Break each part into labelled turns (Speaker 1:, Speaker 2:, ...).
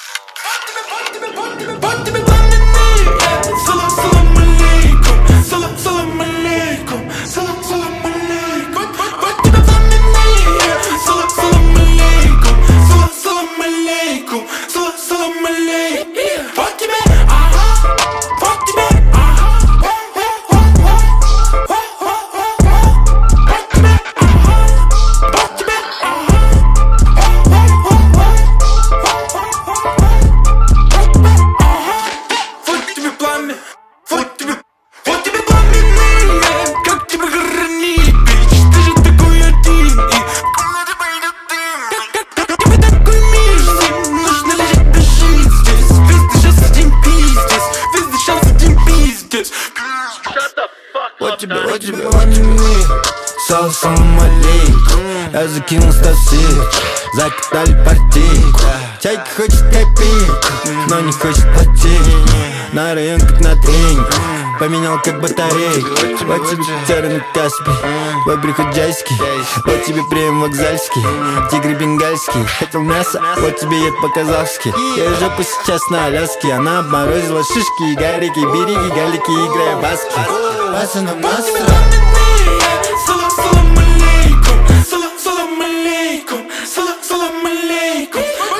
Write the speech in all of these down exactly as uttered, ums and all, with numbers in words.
Speaker 1: Вот тебе, вот тебе, вот тебе. Салам алейкум. Я закинул стасы, закатали партийку. Чайка хочет копейку, но не хочет платить. На район как на тренинг, поменял как батарейку. Вот тебе терный Каспий, вот приходяйский. Вот тебе прием вокзальский, тигры бенгальский. Хотел мясо, вот тебе ед по-казахски. Я уже по сейчас на Аляске. Она обморозила шишки и гарики. Береги галики, играя баски. Пацаны, мастер. Салам, салам алейкум. Салам, салам алейкум. Салам, салам алейкум.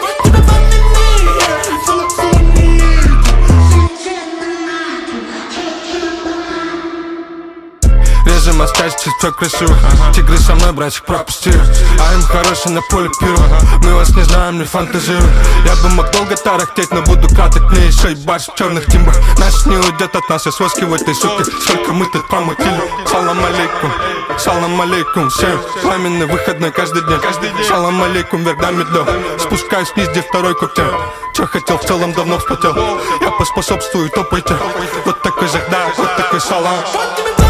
Speaker 2: Режем оставить чисто красивых. Тигры со мной, братик, пропустили. А им хороший на поле пира. Мы вас не знаем, не фантазируем. Я бы мог долго тарахтеть, но буду катать. Мне еще и баш в черных тимбах. Наш не уйдет от нас, я соски в этой суке. Сколько мы тут промутили. Салам алейкум, салам алейкум. Всем пламенный выходной каждый день. Салам алейкум, вверх до медло. Спускаюсь вниз, где второй коктейль. Че хотел, в целом давно вспотел. Я поспособствую, топайте. Вот такой жахда, вот такой салам.